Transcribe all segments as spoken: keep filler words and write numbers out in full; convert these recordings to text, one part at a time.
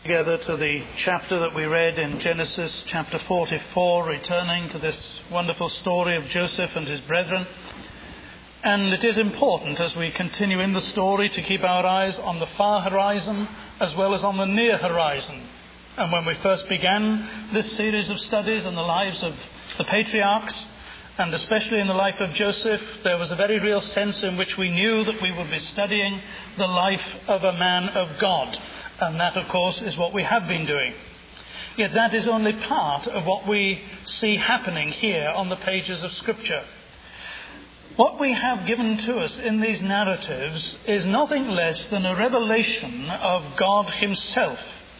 Together to the chapter that we read in Genesis chapter forty-four, returning to this wonderful story of Joseph and his brethren. And it is important as we continue in the story to keep our eyes on the far horizon as well as on the near horizon. And when we first began this series of studies on the lives of the patriarchs, and especially in the life of Joseph, there was a very real sense in which we knew that we would be studying the life of a man of God. And that, of course, is what we have been doing. Yet that is only part of what we see happening here on the pages of Scripture. What we have given to us in these narratives is nothing less than a revelation of God himself.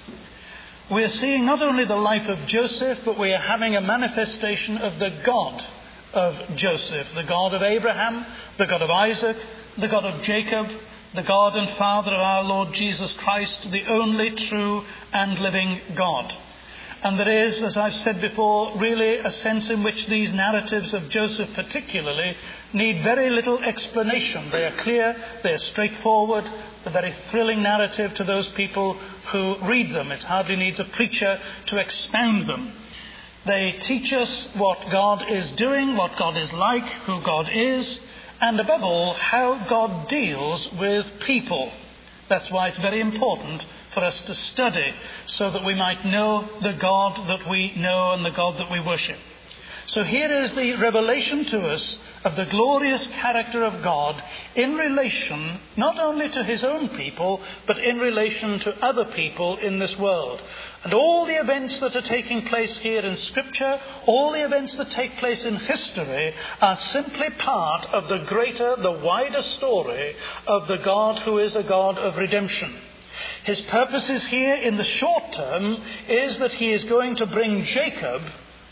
We are seeing not only the life of Joseph, but we are having a manifestation of the God of Joseph, the God of Abraham, the God of Isaac, the God of Jacob, the God and Father of our Lord Jesus Christ, the only true and living God. And there is, as I've said before, really a sense in which these narratives of Joseph particularly need very little explanation. They are clear, they are straightforward, a very thrilling narrative to those people who read them. It hardly needs a preacher to expound them. They teach us what God is doing, what God is like, who God is, and above all, how God deals with people. That's why it's very important for us to study, so that we might know the God that we know and the God that we worship. So here is the revelation to us of the glorious character of God in relation not only to his own people, but in relation to other people in this world. And all the events that are taking place here in Scripture, all the events that take place in history, are simply part of the greater, the wider story of the God who is a God of redemption. His purposes here in the short term is that he is going to bring Jacob,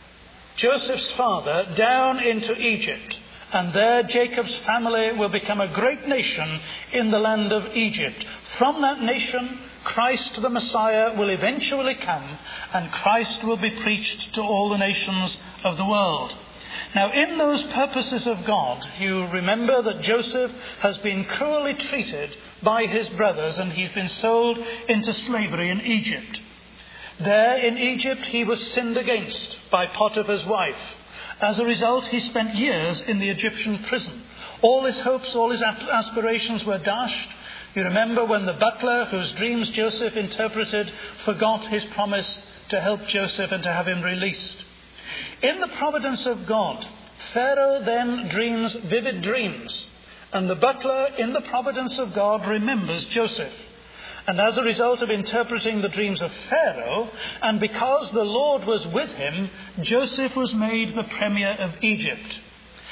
Joseph's father, down into Egypt. And there Jacob's family will become a great nation in the land of Egypt. From that nation, Christ the Messiah will eventually come, and Christ will be preached to all the nations of the world. Now, in those purposes of God, you remember that Joseph has been cruelly treated by his brothers, and he's been sold into slavery in Egypt. There in Egypt, he was sinned against by Potiphar's wife. As a result, he spent years in the Egyptian prison. All his hopes, all his aspirations were dashed. You remember when the butler, whose dreams Joseph interpreted, forgot his promise to help Joseph and to have him released. In the providence of God, Pharaoh then dreams vivid dreams. And the butler, in the providence of God, remembers Joseph. And as a result of interpreting the dreams of Pharaoh, and because the Lord was with him, Joseph was made the premier of Egypt.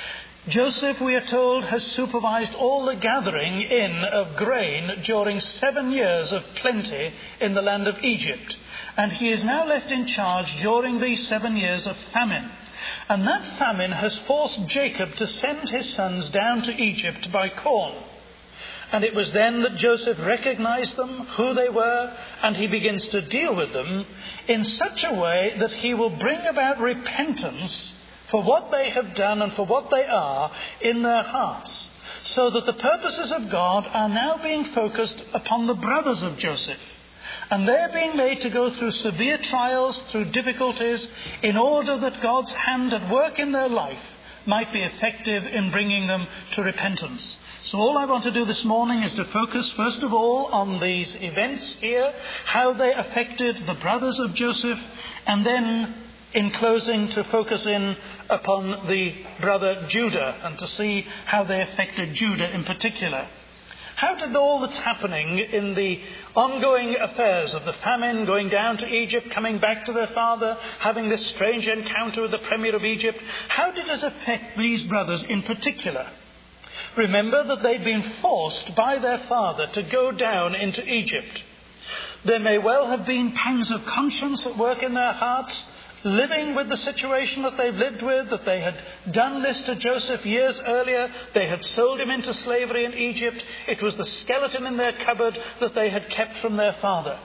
Joseph, we are told, has supervised all the gathering in of grain during seven years of plenty in the land of Egypt. And he is now left in charge during these seven years of famine. And that famine has forced Jacob to send his sons down to Egypt by corn. And it was then that Joseph recognized them, who they were, and he begins to deal with them in such a way that he will bring about repentance for what they have done and for what they are in their hearts. So that the purposes of God are now being focused upon the brothers of Joseph. And they're being made to go through severe trials, through difficulties, in order that God's hand at work in their life might be effective in bringing them to repentance. So all I want to do this morning is to focus first of all on these events here, how they affected the brothers of Joseph, and then in closing to focus in upon the brother Judah and to see how they affected Judah in particular. How did all that's happening in the ongoing affairs of the famine, going down to Egypt, coming back to their father, having this strange encounter with the premier of Egypt, how did it affect these brothers in particular? Remember that they'd been forced by their father to go down into Egypt. There may well have been pangs of conscience at work in their hearts, living with the situation that they've lived with, that they had done this to Joseph years earlier. They had sold him into slavery in Egypt. It was the skeleton in their cupboard that they had kept from their father.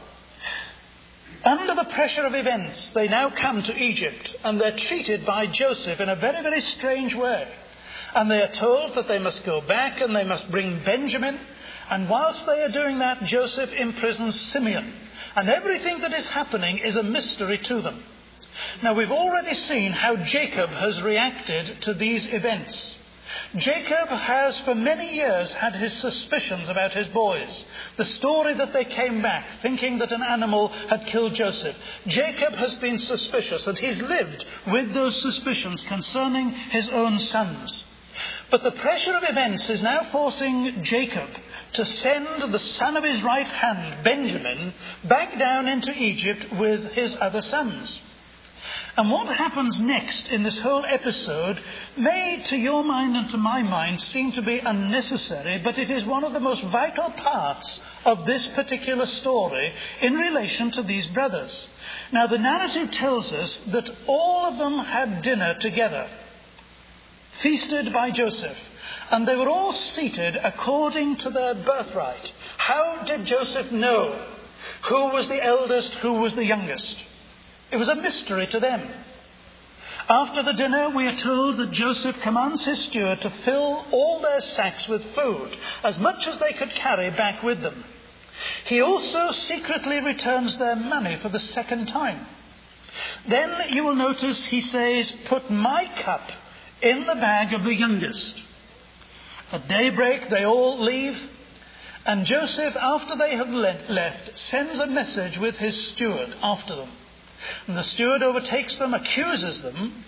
Under the pressure of events, they now come to Egypt, and they're treated by Joseph in a very, very strange way. And they are told that they must go back and they must bring Benjamin. And whilst they are doing that, Joseph imprisons Simeon. And everything that is happening is a mystery to them. Now, we've already seen how Jacob has reacted to these events. Jacob has for many years had his suspicions about his boys. The story that they came back thinking that an animal had killed Joseph. Jacob has been suspicious, and he's lived with those suspicions concerning his own sons. But the pressure of events is now forcing Jacob to send the son of his right hand, Benjamin, back down into Egypt with his other sons. And what happens next in this whole episode may, to your mind and to my mind, seem to be unnecessary, but it is one of the most vital parts of this particular story in relation to these brothers. Now, the narrative tells us that all of them had dinner together, feasted by Joseph, and they were all seated according to their birthright. How did Joseph know who was the eldest, who was the youngest? It was a mystery to them. After the dinner, we are told that Joseph commands his steward to fill all their sacks with food, as much as they could carry back with them. He also secretly returns their money for the second time. Then you will notice he says, "Put my cup in the bag of the youngest." At daybreak, they all leave, and Joseph, after they have left, sends a message with his steward after them. And the steward overtakes them, accuses them,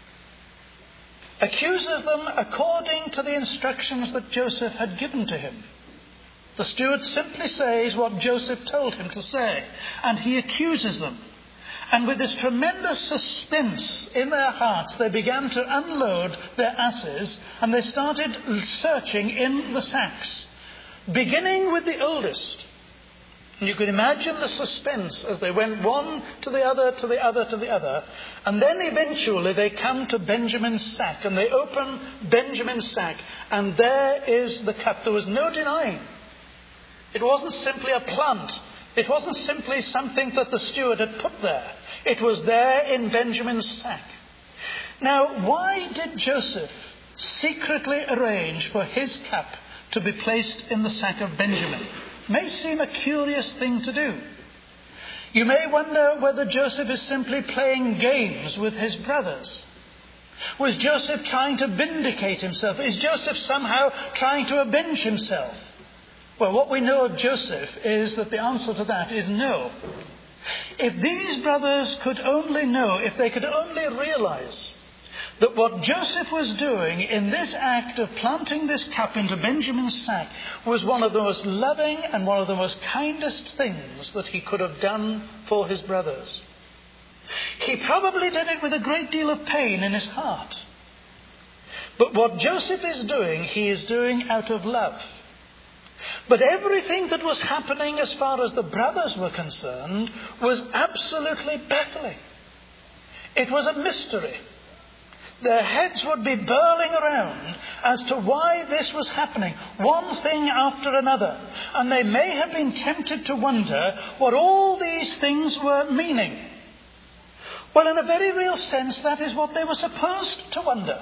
accuses them according to the instructions that Joseph had given to him. The steward simply says what Joseph told him to say, and he accuses them. And with this tremendous suspense in their hearts, they began to unload their asses, and they started searching in the sacks, beginning with the oldest. And you can imagine the suspense as they went one to the other, to the other, to the other. And then eventually they come to Benjamin's sack, and they open Benjamin's sack, and there is the cup. There was no denying. It wasn't simply a plant. It wasn't simply something that the steward had put there. It was there in Benjamin's sack. Now, why did Joseph secretly arrange for his cup to be placed in the sack of Benjamin? May seem a curious thing to do. You may wonder whether Joseph is simply playing games with his brothers. Was Joseph trying to vindicate himself? Is Joseph somehow trying to avenge himself? Well, what we know of Joseph is that the answer to that is no. If these brothers could only know, if they could only realize that what Joseph was doing in this act of planting this cup into Benjamin's sack was one of the most loving and one of the most kindest things that he could have done for his brothers. He probably did it with a great deal of pain in his heart. But what Joseph is doing, he is doing out of love. But everything that was happening as far as the brothers were concerned was absolutely baffling. It was a mystery. Their heads would be whirling around as to why this was happening, one thing after another. And they may have been tempted to wonder what all these things were meaning. Well, in a very real sense, that is what they were supposed to wonder.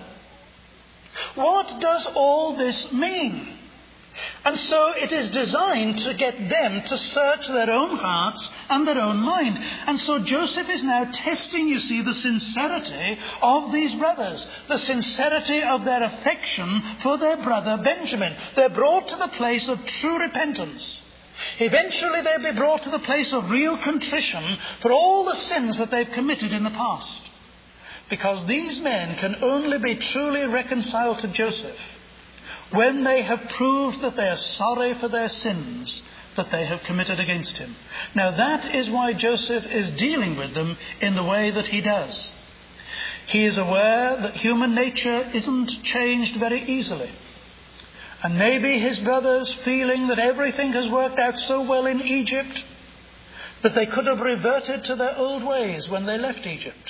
What does all this mean? And so it is designed to get them to search their own hearts and their own mind. And so Joseph is now testing, you see, the sincerity of these brothers, the sincerity of their affection for their brother Benjamin. They're brought to the place of true repentance. Eventually they'll be brought to the place of real contrition for all the sins that they've committed in the past. Because these men can only be truly reconciled to Joseph when they have proved that they are sorry for their sins that they have committed against him. Now that is why Joseph is dealing with them in the way that he does. He is aware that human nature isn't changed very easily. And maybe his brothers, feeling that everything has worked out so well in Egypt, that they could have reverted to their old ways when they left Egypt.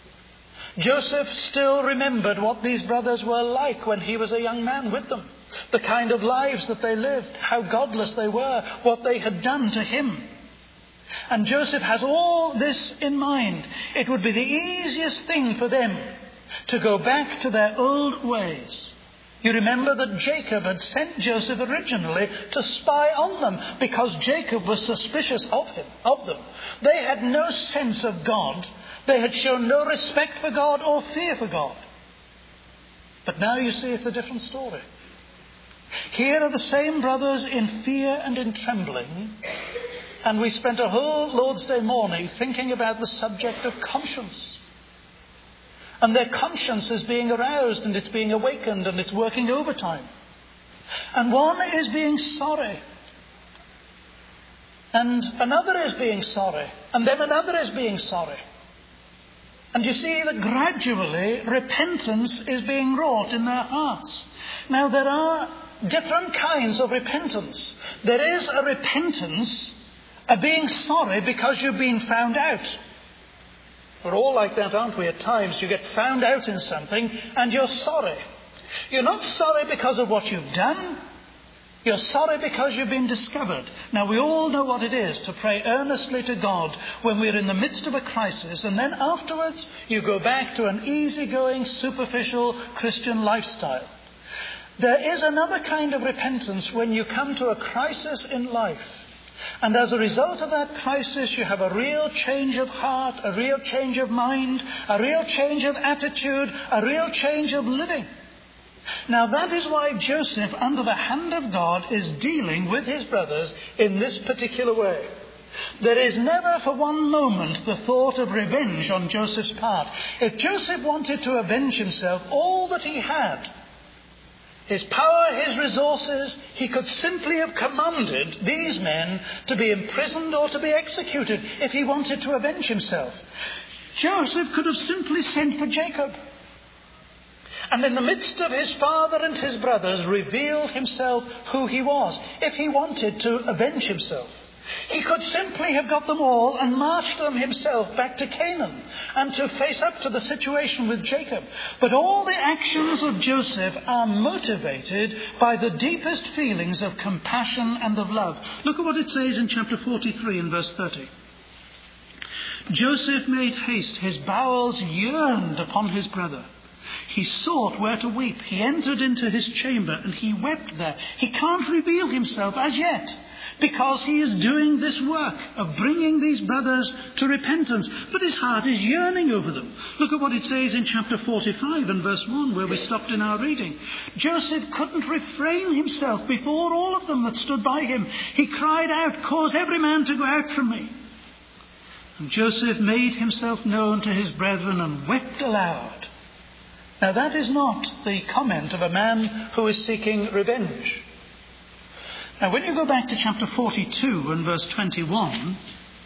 Joseph still remembered what these brothers were like when he was a young man with them. The kind of lives that they lived, how godless they were, what they had done to him. And Joseph has all this in mind. It would be the easiest thing for them to go back to their old ways. You remember that Jacob had sent Joseph originally to spy on them because Jacob was suspicious of him, of them. They had no sense of God. They had shown no respect for God or fear for God. But now you see it's a different story. Here are the same brothers in fear and in trembling, and we spent a whole Lord's Day morning thinking about the subject of conscience. And their conscience is being aroused and it's being awakened and it's working overtime. And one is being sorry. And another is being sorry. And then another is being sorry. And you see that gradually repentance is being wrought in their hearts. Now there are different kinds of repentance. There is a repentance, a being sorry because you've been found out. We're all like that, aren't we? At times you get found out in something and you're sorry. You're not sorry because of what you've done. You're sorry because you've been discovered. Now we all know what it is to pray earnestly to God when we're in the midst of a crisis, and then afterwards you go back to an easygoing, superficial Christian lifestyle. There is another kind of repentance when you come to a crisis in life. And as a result of that crisis, you have a real change of heart, a real change of mind, a real change of attitude, a real change of living. Now that is why Joseph, under the hand of God, is dealing with his brothers in this particular way. There is never for one moment the thought of revenge on Joseph's part. If Joseph wanted to avenge himself, all that he had, his power, his resources, he could simply have commanded these men to be imprisoned or to be executed if he wanted to avenge himself. Joseph could have simply sent for Jacob. And in the midst of his father and his brothers revealed himself who he was if he wanted to avenge himself. He could simply have got them all and marched them himself back to Canaan and to face up to the situation with Jacob. But all the actions of Joseph are motivated by the deepest feelings of compassion and of love. Look at what it says in chapter forty-three and verse thirty. Joseph made haste. His bowels yearned upon his brother. He sought where to weep. He entered into his chamber and he wept there. He can't reveal himself as yet, because he is doing this work of bringing these brothers to repentance. But his heart is yearning over them. Look at what it says in chapter forty-five and verse one, where we stopped in our reading. Joseph couldn't refrain himself before all of them that stood by him. He cried out, "Cause every man to go out from me." And Joseph made himself known to his brethren and wept aloud. Now that is not the comment of a man who is seeking revenge. Now, when you go back to chapter forty-two and verse twenty-one,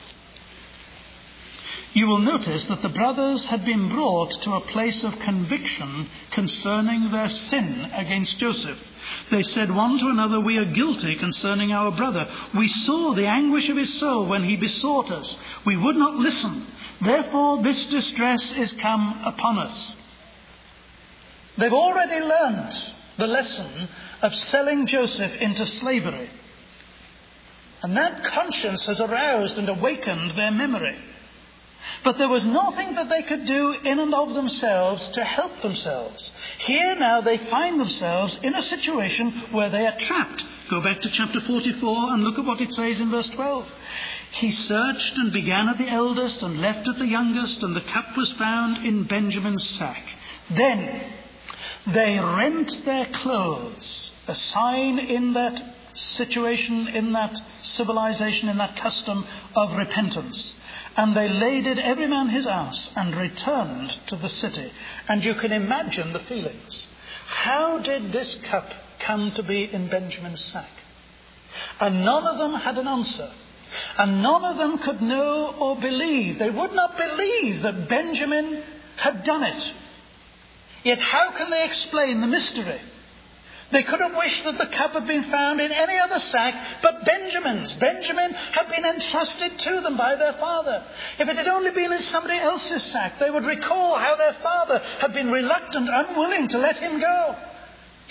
you will notice that the brothers had been brought to a place of conviction concerning their sin against Joseph. They said one to another, "We are guilty concerning our brother. We saw the anguish of his soul when he besought us. We would not listen. Therefore this distress is come upon us." They've already learned the lesson of selling Joseph into slavery. And that conscience has aroused and awakened their memory. But there was nothing that they could do in and of themselves to help themselves. Here now they find themselves in a situation where they are trapped. Go back to chapter forty-four and look at what it says in verse twelve. He searched and began at the eldest and left at the youngest, and the cup was found in Benjamin's sack. Then they rent their clothes, a sign in that situation, in that civilization, in that custom of repentance. And they laded every man his ass and returned to the city. And you can imagine the feelings. How did this cup come to be in Benjamin's sack? And none of them had an answer. And none of them could know or believe. They would not believe that Benjamin had done it. Yet how can they explain the mystery? They could have wished that the cup had been found in any other sack but Benjamin's. Benjamin had been entrusted to them by their father. If it had only been in somebody else's sack, they would recall how their father had been reluctant, unwilling to let him go.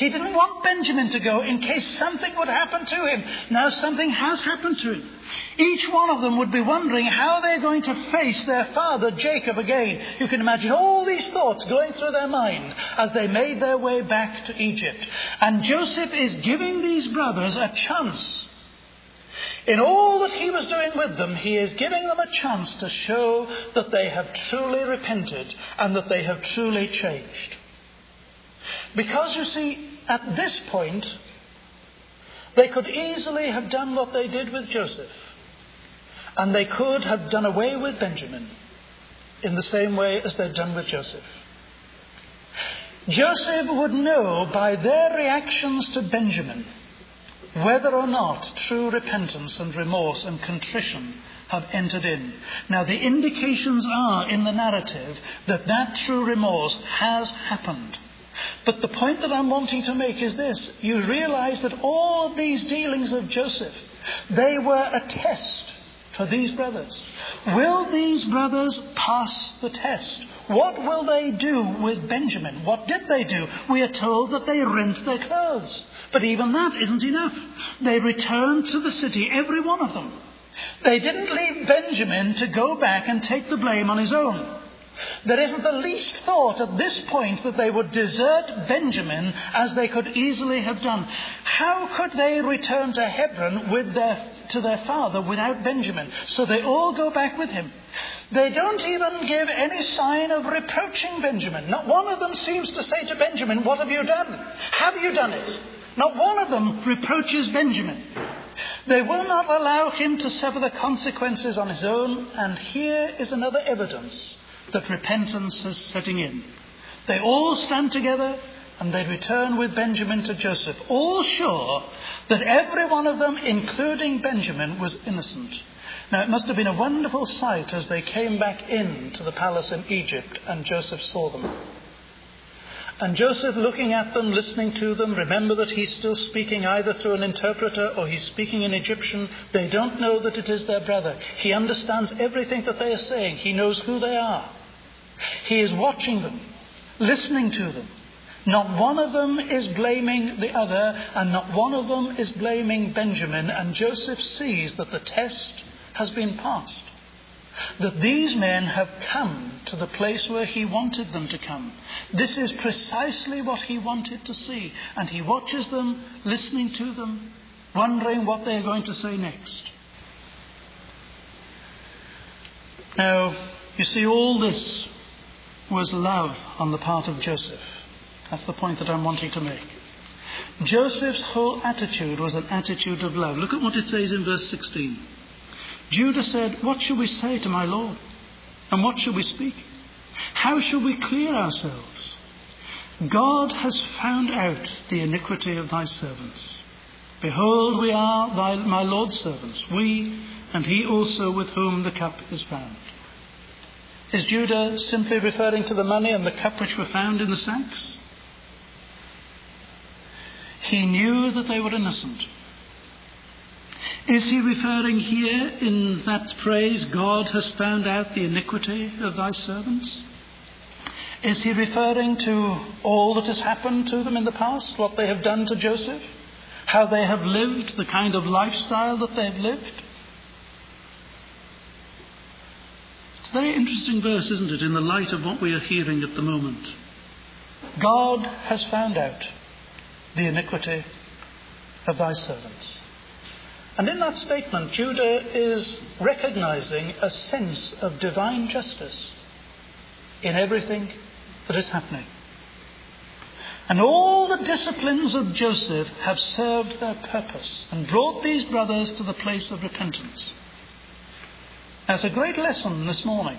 He didn't want Benjamin to go in case something would happen to him. Now something has happened to him. Each one of them would be wondering how they're going to face their father Jacob again. You can imagine all these thoughts going through their mind as they made their way back to Egypt. And Joseph is giving these brothers a chance. In all that he was doing with them, he is giving them a chance to show that they have truly repented and that they have truly changed. Because, you see, at this point, they could easily have done what they did with Joseph. And they could have done away with Benjamin in the same way as they'd done with Joseph. Joseph would know by their reactions to Benjamin whether or not true repentance and remorse and contrition have entered in. Now, the indications are in the narrative that that true remorse has happened. But the point that I'm wanting to make is this. You realize that all of these dealings of Joseph, they were a test for these brothers. Will these brothers pass the test? What will they do with Benjamin? What did they do? We are told that they rent their clothes. But even that isn't enough. They returned to the city, every one of them. They didn't leave Benjamin to go back and take the blame on his own. There isn't the least thought at this point that they would desert Benjamin as they could easily have done. How could they return to Hebron with their, to their father without Benjamin? So they all go back with him. They don't even give any sign of reproaching Benjamin. Not one of them seems to say to Benjamin, "What have you done? Have you done it?" Not one of them reproaches Benjamin. They will not allow him to suffer the consequences on his own. And here is another evidence that repentance is setting in. They all stand together and they return with Benjamin to Joseph, all sure that every one of them, including Benjamin, was innocent. Now, it must have been a wonderful sight as they came back into the palace in Egypt and Joseph saw them. And Joseph, looking at them, listening to them, remember that he's still speaking either through an interpreter or he's speaking in Egyptian. They don't know that it is their brother. He understands everything that they are saying. He knows who they are. He is watching them, listening to them. Not one of them is blaming the other, and not one of them is blaming Benjamin. And Joseph sees that the test has been passed. That these men have come to the place where he wanted them to come. This is precisely what he wanted to see. And he watches them, listening to them, wondering what they're going to say next. Now, you see, all this was love on the part of Joseph. That's the point that I'm wanting to make. Joseph's whole attitude was an attitude of love. Look at what it says in verse sixteen. Judah said, "What shall we say to my Lord? And what shall we speak? How shall we clear ourselves? God has found out the iniquity of thy servants. Behold, we are thy, my Lord's servants, we and he also with whom the cup is found." Is Judah simply referring to the money and the cup which were found in the sacks? He knew that they were innocent. Is he referring here in that phrase, God has found out the iniquity of thy servants? Is he referring to all that has happened to them in the past, what they have done to Joseph, how they have lived, the kind of lifestyle that they have lived? It's a very interesting verse, isn't it, in the light of what we are hearing at the moment. God has found out the iniquity of thy servants. And in that statement, Judah is recognizing a sense of divine justice in everything that is happening. And all the disciplines of Joseph have served their purpose and brought these brothers to the place of repentance. That's a great lesson this morning.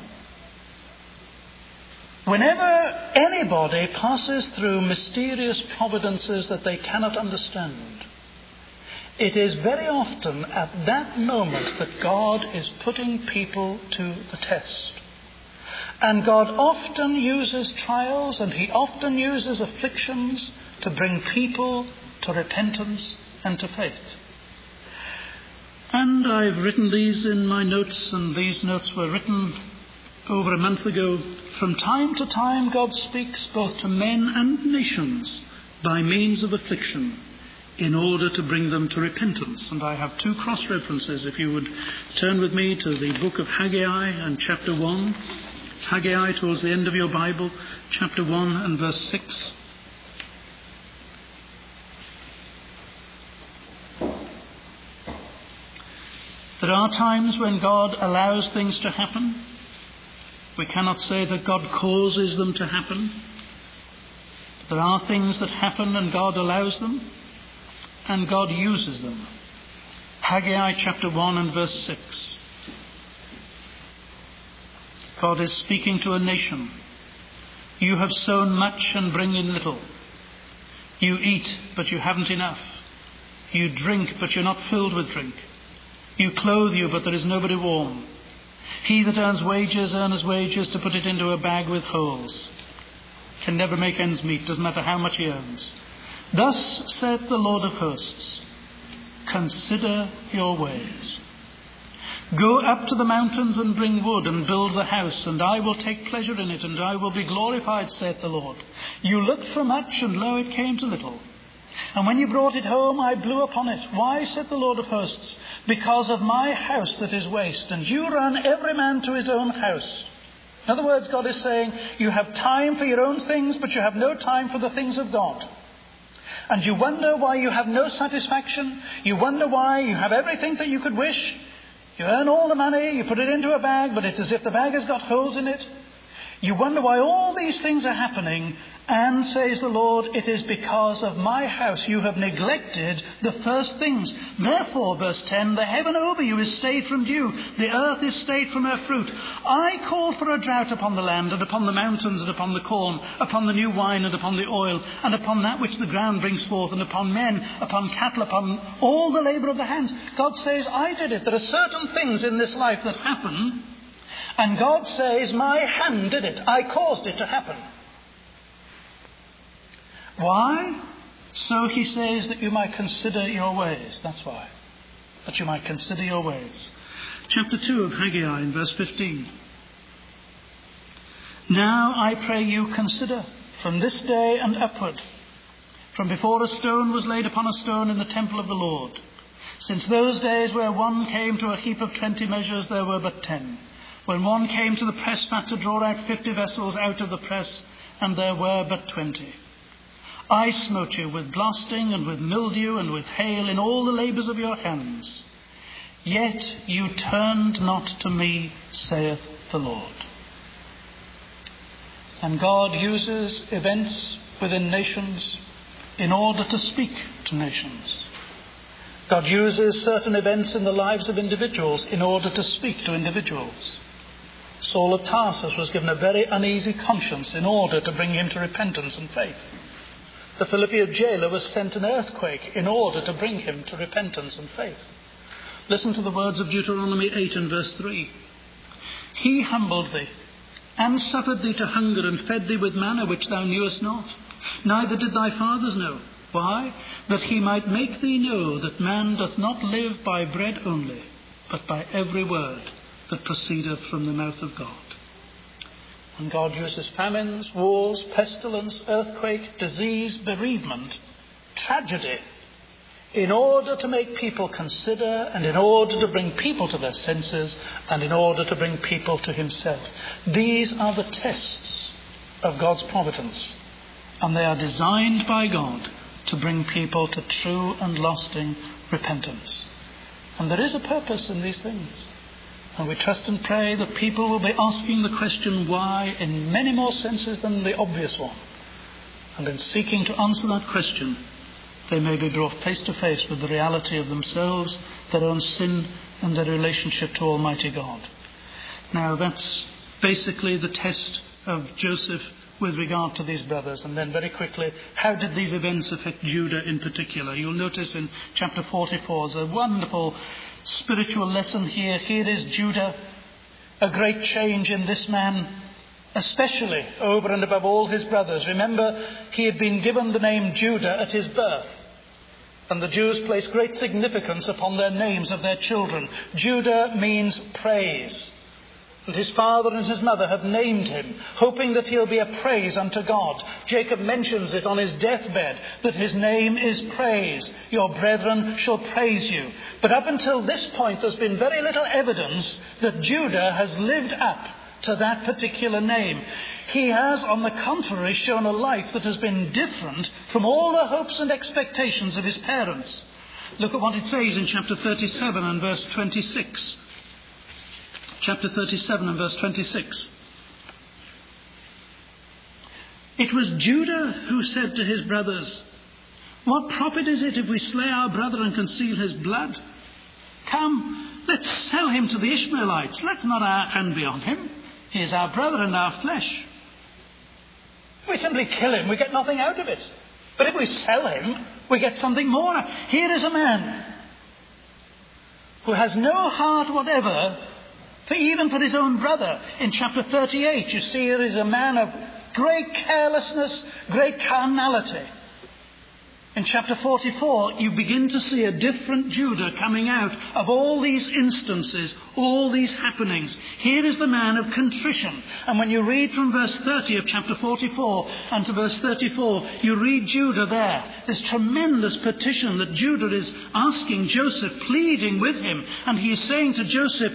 Whenever anybody passes through mysterious providences that they cannot understand, it is very often at that moment that God is putting people to the test. And God often uses trials and he often uses afflictions to bring people to repentance and to faith. And I've written these in my notes, and these notes were written over a month ago. From time to time God speaks both to men and nations by means of affliction, in order to bring them to repentance. And I have two cross-references. If you would turn with me to the book of Haggai and chapter one. Haggai, towards the end of your Bible, chapter one and verse six. There are times when God allows things to happen. We cannot say that God causes them to happen. There are things that happen and God allows them, and God uses them. Haggai chapter one and verse six. God is speaking to a nation. You have sown much and bring in little. You eat, but you haven't enough. You drink, but you're not filled with drink. You clothe you, but there is nobody warm. He that earns wages, earns wages to put it into a bag with holes. Can never make ends meet, doesn't matter how much he earns. Thus saith the Lord of hosts, consider your ways. Go up to the mountains and bring wood and build the house, and I will take pleasure in it, and I will be glorified, saith the Lord. You looked for much, and lo, it came to little. And when you brought it home, I blew upon it. Why, saith the Lord of hosts? Because of my house that is waste, and you run every man to his own house. In other words, God is saying, you have time for your own things, but you have no time for the things of God. And you wonder why you have no satisfaction. You wonder why you have everything that you could wish. You earn all the money, you put it into a bag, but it's as if the bag has got holes in it. You wonder why all these things are happening, and, says the Lord, it is because of my house. You have neglected the first things. Therefore, verse ten, the heaven over you is stayed from dew, the earth is stayed from her fruit. I call for a drought upon the land, and upon the mountains, and upon the corn, upon the new wine, and upon the oil, and upon that which the ground brings forth, and upon men, upon cattle, upon all the labour of the hands. God says, I did it. There are certain things in this life that happen, and God says, my hand did it. I caused it to happen. Why? So he says that you might consider your ways. That's why. That you might consider your ways. Chapter two of Haggai in verse fifteen. Now I pray you consider from this day and upward, from before a stone was laid upon a stone in the temple of the Lord. Since those days where one came to a heap of twenty measures, there were but ten. When one came to the press vat to draw out fifty vessels out of the press, and there were but twenty. I smote you with blasting and with mildew and with hail in all the labours of your hands. Yet you turned not to me, saith the Lord. And God uses events within nations in order to speak to nations. God uses certain events in the lives of individuals in order to speak to individuals. Saul of Tarsus was given a very uneasy conscience in order to bring him to repentance and faith. The Philippian jailer was sent an earthquake in order to bring him to repentance and faith. Listen to the words of Deuteronomy eight and verse three. He humbled thee, and suffered thee to hunger, and fed thee with manna which thou knewest not, neither did thy fathers know. Why? That he might make thee know that man doth not live by bread only, but by every word that proceedeth from the mouth of God. And God uses famines, wars, pestilence, earthquake, disease, bereavement, tragedy, in order to make people consider, and in order to bring people to their senses, and in order to bring people to himself. These are the tests of God's providence, and they are designed by God to bring people to true and lasting repentance. And there is a purpose in these things. And we trust and pray that people will be asking the question why in many more senses than the obvious one. And in seeking to answer that question, they may be brought face to face with the reality of themselves, their own sin, and their relationship to Almighty God. Now that's basically the test of Joseph with regard to these brothers. And then very quickly, how did these events affect Judah in particular? You'll notice in chapter forty-four, there's a wonderful spiritual lesson here. Here is Judah, a great change in this man, especially over and above all his brothers. Remember, he had been given the name Judah at his birth, and the Jews place great significance upon their names of their children. Judah means praise. And his father and his mother have named him, hoping that he'll be a praise unto God. Jacob mentions it on his deathbed, that his name is praise. Your brethren shall praise you. But up until this point, there's been very little evidence that Judah has lived up to that particular name. He has, on the contrary, shown a life that has been different from all the hopes and expectations of his parents. Look at what it says in chapter thirty-seven and verse twenty-six. Chapter thirty-seven and verse twenty-six. It was Judah who said to his brothers, "What profit is it if we slay our brother and conceal his blood? Come, let's sell him to the Ishmaelites. Let's not our hand be on him. He is our brother and our flesh. If we simply kill him, we get nothing out of it. But if we sell him, we get something more. Here is a man who has no heart whatever for even for his own brother." In chapter thirty-eight, you see there is a man of great carelessness, great carnality. In chapter forty-four, you begin to see a different Judah coming out of all these instances, all these happenings. Here is the man of contrition. And when you read from verse thirty of chapter forty-four and to verse thirty-four, you read Judah there. This tremendous petition that Judah is asking Joseph, pleading with him. And he is saying to Joseph,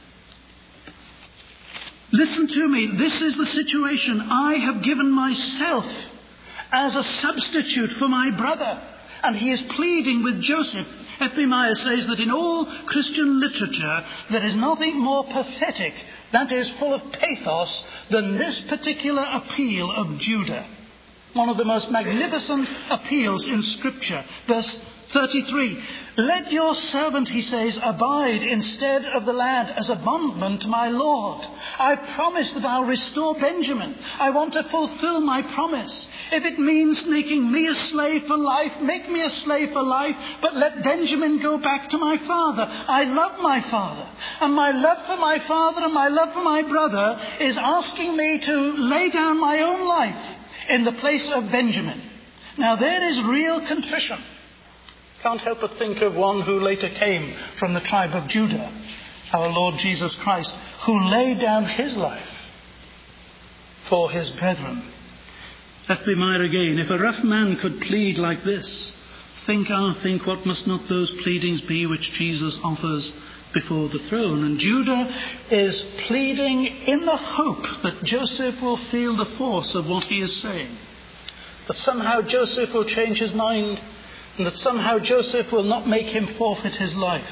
"Listen to me, this is the situation. I have given myself as a substitute for my brother." And he is pleading with Joseph. Ephemiah says that in all Christian literature there is nothing more pathetic, that is full of pathos, than this particular appeal of Judah. One of the most magnificent appeals in Scripture. Verse thirty-three, "Let your servant," he says, "abide instead of the lad as a bondman to my Lord. I promise that I'll restore Benjamin. I want to fulfill my promise. If it means making me a slave for life, make me a slave for life, but let Benjamin go back to my father. I love my father. And my love for my father and my love for my brother is asking me to lay down my own life in the place of Benjamin." Now there is real contrition. Can't help but think of one who later came from the tribe of Judah, our Lord Jesus Christ, who laid down his life for his brethren. Let me admire again, if a rough man could plead like this, think, ah, think, what must not those pleadings be which Jesus offers before the throne? And Judah is pleading in the hope that Joseph will feel the force of what he is saying, that somehow Joseph will change his mind, and that somehow Joseph will not make him forfeit his life.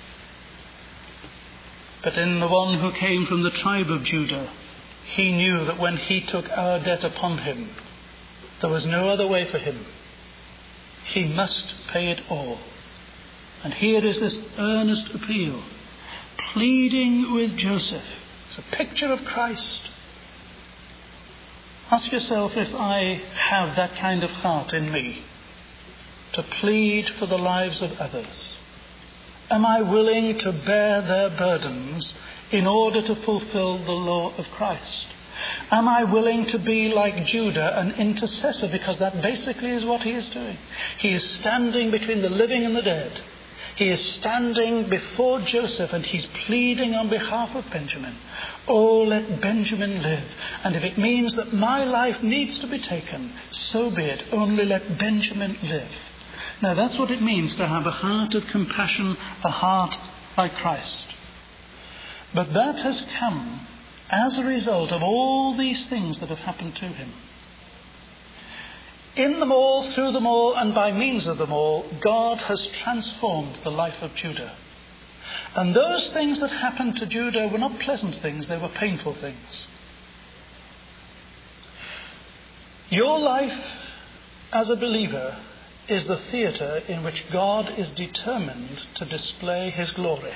But in the one who came from the tribe of Judah, he knew that when he took our debt upon him, there was no other way for him. He must pay it all. And here is this earnest appeal, pleading with Joseph. It's a picture of Christ. Ask yourself if I have that kind of heart in me, to plead for the lives of others. Am I willing to bear their burdens in order to fulfill the law of Christ? Am I willing to be like Judah, an intercessor? Because that basically is what he is doing. He is standing between the living and the dead. He is standing before Joseph and he's pleading on behalf of Benjamin. Oh, let Benjamin live. And if it means that my life needs to be taken, so be it. Only let Benjamin live. Now that's what it means to have a heart of compassion, a heart like Christ. But that has come as a result of all these things that have happened to him. In them all, through them all, and by means of them all, God has transformed the life of Judah. And those things that happened to Judah were not pleasant things, they were painful things. Your life as a believer is the theatre in which God is determined to display his glory.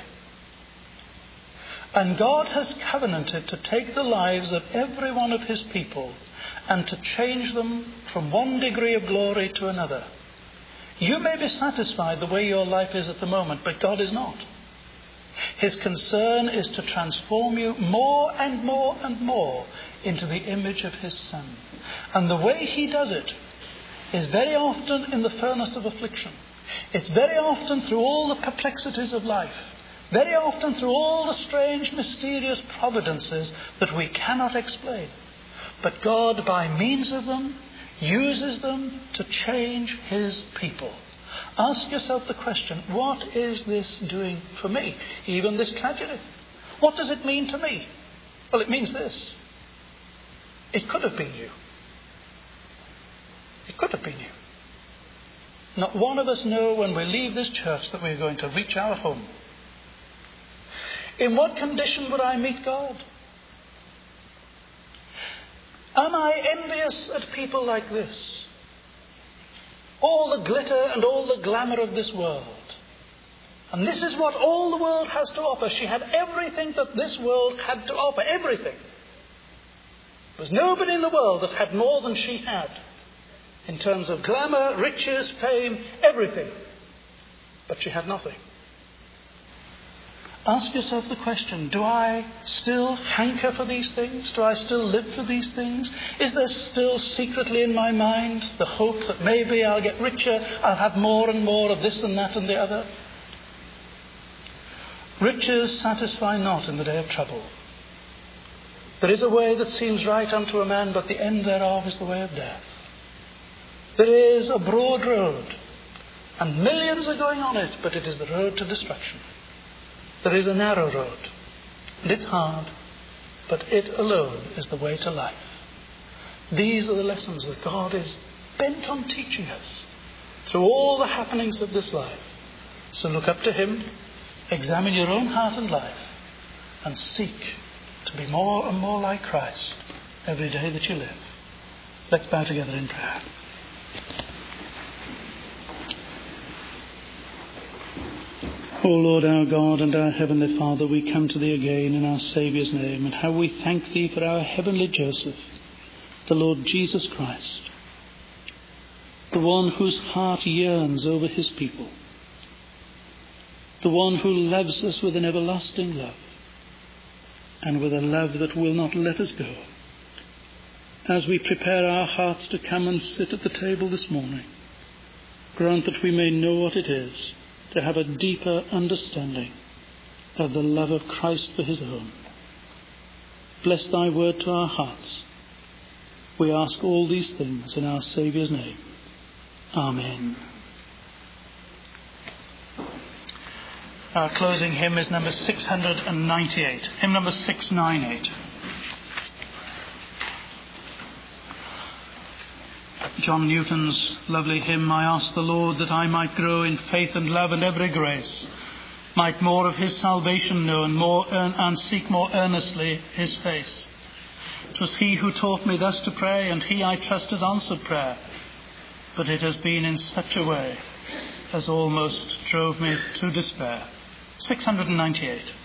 And God has covenanted to take the lives of every one of his people and to change them from one degree of glory to another. You may be satisfied the way your life is at the moment, but God is not. His concern is to transform you more and more and more into the image of his Son. And the way he does it is very often in the furnace of affliction. It's very often through all the perplexities of life. very often through all the strange, mysterious providences that we cannot explain. But God, by means of them, uses them to change his people. Ask yourself the question, what is this doing for me? Even this tragedy. What does it mean to me? Well, it means this. It could have been you. It could have been you. Not one of us know when we leave this church that we're going to reach our home. In what condition would I meet God? Am I envious at people like this? All the glitter and all the glamour of this world. And this is what all the world has to offer. She had everything that this world had to offer. Everything. There was nobody in the world that had more than she had. In terms of glamour, riches, fame, everything. But she had nothing. Ask yourself the question, do I still hanker for these things? Do I still live for these things? Is there still secretly in my mind the hope that maybe I'll get richer, I'll have more and more of this and that and the other? Riches satisfy not in the day of trouble. There is a way that seems right unto a man, but the end thereof is the way of death. There is a broad road, and millions are going on it, but it is the road to destruction. There is a narrow road, and it's hard, but it alone is the way to life. These are the lessons that God is bent on teaching us through all the happenings of this life. So look up to him, examine your own heart and life, and seek to be more and more like Christ every day that you live. Let's bow together in prayer. O Lord our God and our Heavenly Father, we come to Thee again in our Saviour's name, and how we thank Thee for our heavenly Joseph, the Lord Jesus Christ, the one whose heart yearns over his people, the one who loves us with an everlasting love, and with a love that will not let us go. As we prepare our hearts to come and sit at the table this morning, grant that we may know what it is to have a deeper understanding of the love of Christ for his own. Bless thy word to our hearts. We ask all these things in our Saviour's name. Amen. Our closing hymn is number six hundred ninety-eight. Hymn number six ninety-eight. John Newton's lovely hymn, I ask the Lord that I might grow in faith and love and every grace, might more of his salvation know and, more earn, and seek more earnestly his face. 'Twas he who taught me thus to pray, and he I trust has answered prayer, but it has been in such a way as almost drove me to despair. six hundred ninety-eight.